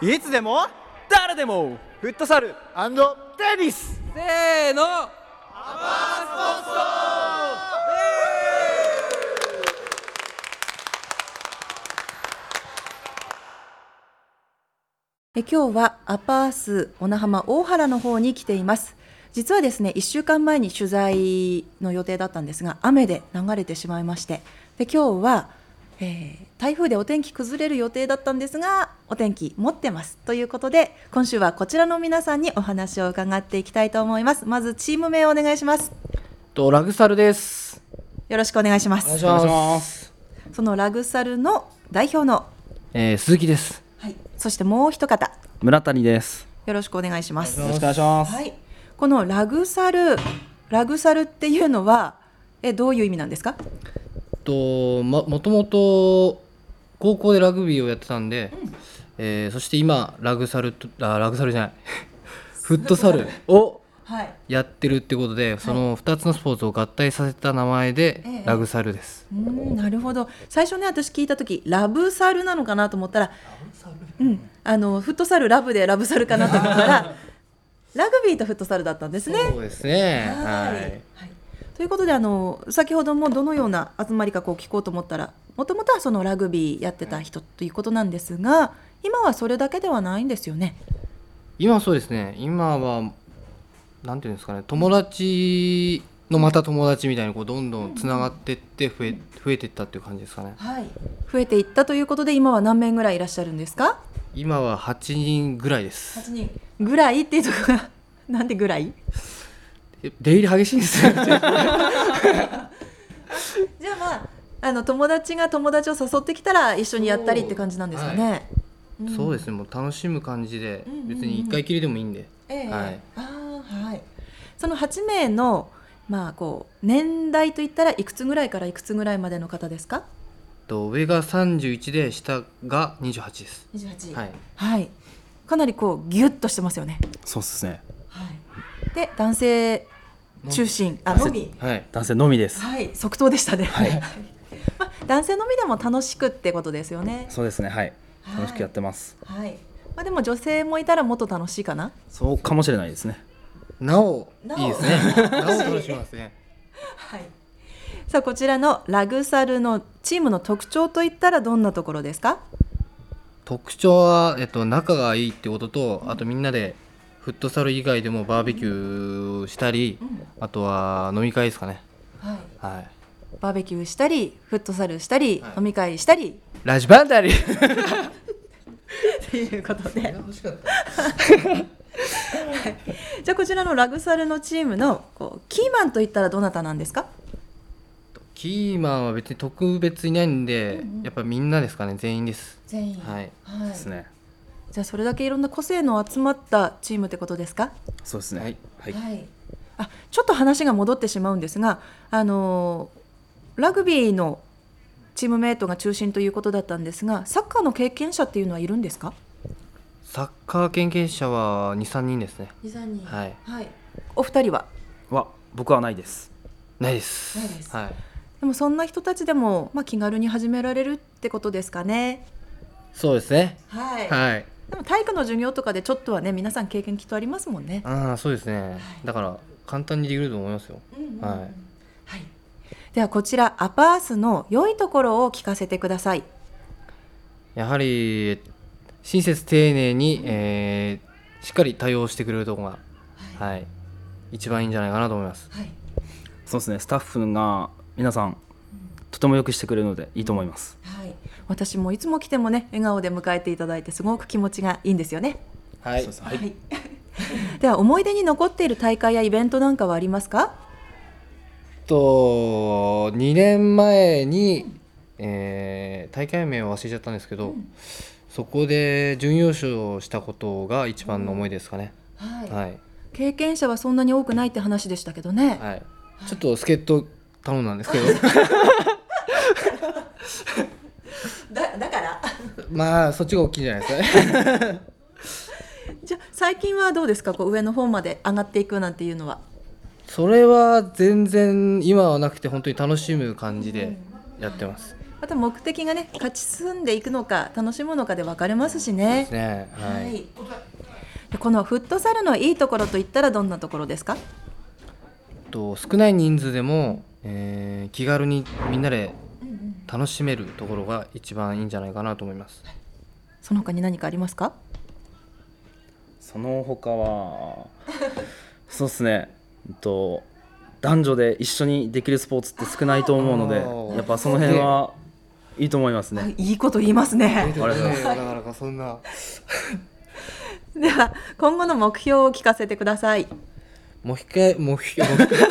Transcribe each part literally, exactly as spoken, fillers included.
いつでも誰でもフットサル&テニス。 せーの、 アパースポンソえ今日はアパース小名浜大原の方に来ています。実はですね、いっしゅうかんまえに取材の予定だったんですが、雨で流れてしまいまして、で今日は、えー、台風でお天気崩れる予定だったんですが、お天気持ってますということで、今週はこちらの皆さんにお話を伺っていきたいと思います。まずチーム名をお願いします。 とラグサルです。 よろしくお願いします。 お願いします。 そのラグサルの代表の、 えー、鈴木です。 はい、そしてもう一方、 村谷です。 よろしくお願いします。 よろしくお願いします。 はい、このラグサルラグサルっていうのはえどういう意味なんですか？ と も, もともと高校でラグビーをやってたんで、うんえー、そして今ラグサルとあラグサルじゃないフットサルをやってるってことで、はい、そのふたつのスポーツを合体させた名前で、はい、ラグサルです、 ええ、うんなるほど。最初ね、私聞いた時ラブサルなのかなと思ったら、うん、あのフットサルラブでラブサルかなと思ったらラグビーとフットサルだったんですね。 そうですね。 はい、 はい、 はい、ということで、あの先ほどもどのような集まりかこう聞こうと思ったら、もともとはそのラグビーやってた人ということなんですが、今はそれだけではないんですよね。 今はそうですね。今はなんていうんですかね、友達のまた友達みたいにこうどんどんつながっていって増え、増えていったっていう感じですかね。 はい、増えていったということで、今は何名ぐらいいらっしゃるんですか？ 今ははちにんぐらいです。 はちにんぐらいっていうところがなんでぐらい？ 出入り激しいんですよ。じゃあまあ、あの友達が友達を誘ってきたら一緒にやったりって感じなんですかね。 はいうん、そうですね。もう楽しむ感じで、うんうんうん、別に一回きりでもいいんで、 えーはい、 あはい、そのはちめいの、まあ、こう年代といったらいくつぐらいからいくつぐらいまでの方ですか？ と上がさんじゅういちで下がにじゅうはちです。 にじゅうはち、 はいはい、かなりこうギュッとしてますよね。 そうですね。 はい、で男性中心あのみ、 はい、男性のみです。 はい、即答でしたね。 はいまあ、男性のみでも楽しくってことですよね。 そうですね、はい、楽しくやってます。 はい、まあ、でも女性もいたらもっと楽しいかな。 そうかもしれないですね。 なおいいですね。なお楽しみますね。 はい、さあこちらのラグサルのチームの特徴といったらどんなところですか？ 特徴は、えっと、仲がいいってことと、あとみんなでフットサル以外でもバーベキューしたり、うん、あとは飲み会ですかね。 はいはい、 バーベキューしたりフットサルしたり、はい、飲み会したりラジバンダリということで欲しかったじゃあこちらのラグサルのチームのこうキーマンといったらどなたなんですか？ キーマンは別に特別いないんで、うんうん、やっぱみんなですかね。全員です。 全員、 はい、 はい、 ですね。 じゃあそれだけいろんな個性の集まったチームってことですか？ そうですね。はい、はいはい、あちょっと話が戻ってしまうんですが、あのー、ラグビーのチームメイトが中心ということだったんですが、サッカーの経験者っていうのはいるんですか？ サッカー経験者は にさんにんですね。 にさんにん、 はいはい、お二人は？ は僕はないです。 ないです。 ないです、 はい、 でもそんな人たちでも、まあ、気軽に始められるってことですかね。 そうですね。 はい、はい、でも体育の授業とかでちょっとはね、皆さん経験きっとありますもんね。 ああそうですね、はい、だから簡単にできると思いますよ。 うんうんうん、 はい、 はい、ではこちらアパースの良いところを聞かせてください。 やはり親切丁寧に、うんえー、しっかり対応してくれるところが、はいはい、一番いいんじゃないかなと思います。 はい、 そうですね。スタッフが皆さん、うん、とてもよくしてくれるのでいいと思います。 はい、私もいつも来てもね、笑顔で迎えていただいてすごく気持ちがいいんですよね。 はい、 はい、では思い出に残っている大会やイベントなんかはありますか？ とにねんまえに、うんえー、大会名を忘れちゃったんですけど、うん、そこで準優勝したことが一番の思い出ですかね。 はいはい、 経験者はそんなに多くないって話でしたけどね。 はい、ちょっと助っ人頼んだんですけどだ, だからまあそっちが大きいんじゃないですかねじゃあ最近はどうですか？こう上の方まで上がっていくなんていうのは。 それは全然今はなくて、本当に楽しむ感じでやってます。 あと目的がね勝ち進んでいくのか楽しむのかで分かれますしね。 ですね。はい。 はい、でこのフットサルのいいところといったらどんなところですか？ と少ない人数でも、えー気軽にみんなで楽しめるところが一番いいんじゃないかなと思います。 その他に何かありますか？ その他はそうですね、えっと男女で一緒にできるスポーツって少ないと思うのあで、 ーやっぱその辺はいいと思いますね。 いいこと言いますね。 ありがとうございます。 なかなかそんなでは今後の目標を聞かせてください。 目標目標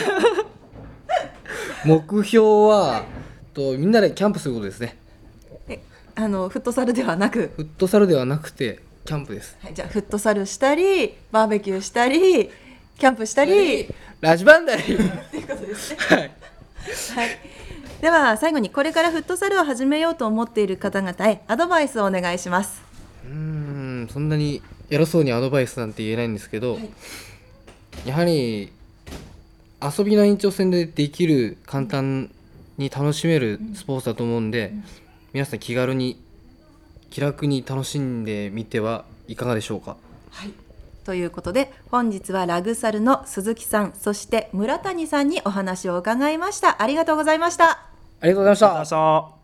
目標はとみんなでキャンプすることですね。 えあのフットサルではなく、 フットサルではなくてキャンプです。 はい、じゃあフットサルしたりバーベキューしたりキャンプしたりラジバンダリということですね。 はい。 はい、では最後にこれからフットサルを始めようと思っている方々へアドバイスをお願いします。 うーんそんなに偉そうにアドバイスなんて言えないんですけど、 はい、 やはり遊びの延長線でできる簡単に楽しめるスポーツだと思うんで、皆さん気軽に気楽に楽しんでみてはいかがでしょうか。 はい、ということで本日はラグサルの鈴木さんそして村谷さんにお話を伺いました。ありがとうございました。 ありがとうございました。 ありがとうございました。